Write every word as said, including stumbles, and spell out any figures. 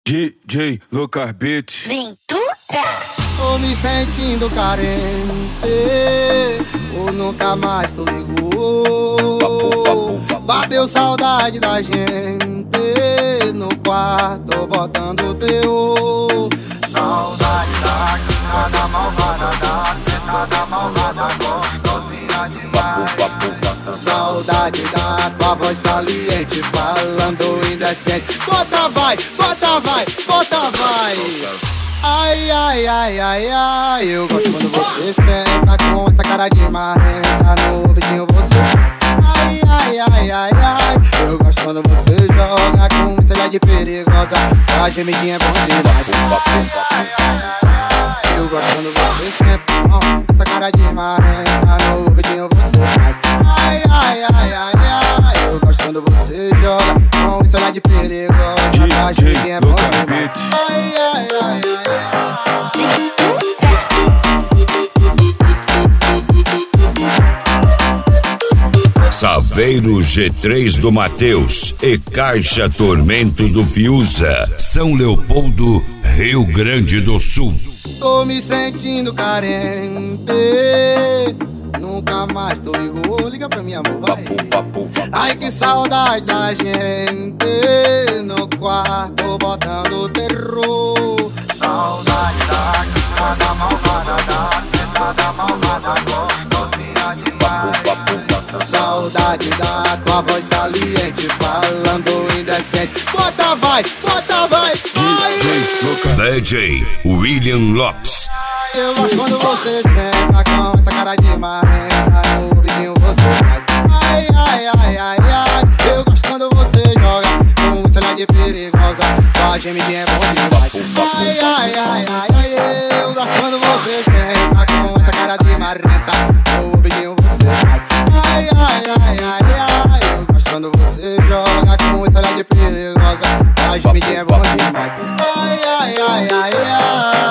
D J Lucas Beats. Vem tu? Tô me sentindo carente, ou nunca mais tu ligou. Bateu saudade da gente no quarto botando teu. Saudade da nada malvada, da sentada malvada, gostosinha demais. Saudade da tua voz saliente, falando indecente. Bota vai, bota vai, bota vai. Ai, ai, ai, ai, ai. Eu gosto quando você senta com essa cara de marrenta. No ouvidinho você faz. Ai, ai, ai, ai, ai. Eu gosto quando você joga com isso de perigosa. A gemidinha é bom demais. Ai, ai, ai, ai. Eu gosto quando você senta com essa cara de marrenta. No ouvidinho você faz. Ai, ai, ai, ai, ai. Eu gosto quando você joga com isso de perigosa. A gemidinha é bom demais. Ai, ai, ai, ai. Saveiro G três do Mateus e Caixa Tormento do Fiuza, São Leopoldo, Rio Grande do Sul. Tô me sentindo carente, nunca mais tu ligou. Liga pra mim, amor, vai. Ai, que saudade da gente no quarto botando terror. Saudade da nada malvada, da sentada malvada, gostosinha demais. Saudade da tua voz saliente, falando indecente. Bota vai, bota vai, vai. D J William Lopes. Eu gosto quando você senta com essa cara de marrenta. No ouvidinho você faz. Ai, ai, ai, ai, ai. Eu gosto quando você joga com isso de perigosa. Tua gemidinha é bom demais. Ai, ai, ai, ai, ai. Eu gosto quando você senta com essa cara de marrenta. No ouvidinho você faz. Ai, ai, ai, ai, ai. Eu gosto quando você joga com isso de perigosa. Tua gemidinha é bom demais. Ai, ai, ai, ai, ai.